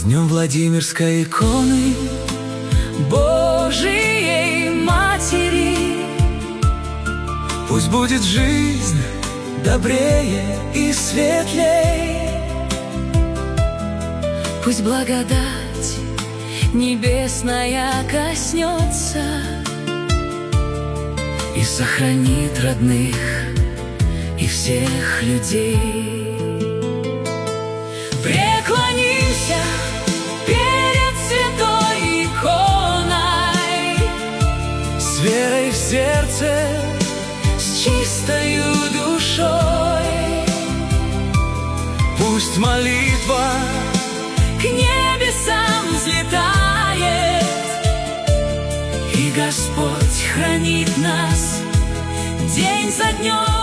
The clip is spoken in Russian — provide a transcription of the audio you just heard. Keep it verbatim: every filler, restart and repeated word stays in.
днем Владимирской иконы Божией Матери. Пусть будет жизнь добрее и светлей. Пусть благодать небесная коснется и сохранит родных и всех людей. Преклонимся перед святой иконой, с верой в сердце, с чистою душой. Пусть молитва к небесам взлетает, и Господь хранит нас день за днем.